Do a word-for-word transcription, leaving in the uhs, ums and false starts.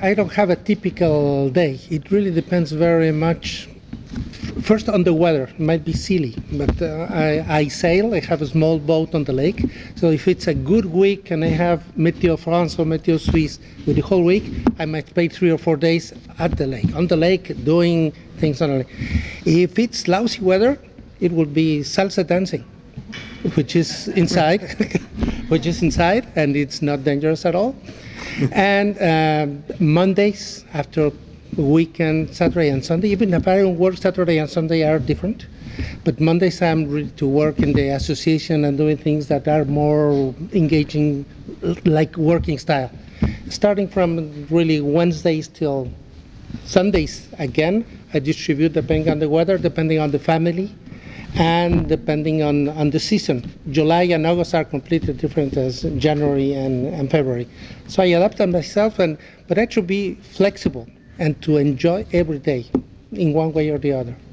I don't have a typical day. It really depends very much. First, on the weather, it might be silly, but uh, I, I sail. I have a small boat on the lake. So if it's a good week and I have Météo France or Météo Suisse with the whole week, I might spend three or four days at the lake, on the lake, doing things on the lake. If it's lousy weather, it will be salsa dancing, which is inside, which is inside, and it's not dangerous at all. And um, Mondays after weekend, Saturday and Sunday, even if I don't work, Saturday and Sunday are different. But Mondays I'm ready to work in the association and doing things that are more engaging, like working style. Starting from really Wednesdays till Sundays, again, I distribute depending on the weather, depending on the family, and depending on, on the season. July and August are completely different as January and, and February. So I adapt myself, and but I should be flexible and to enjoy every day in one way or the other.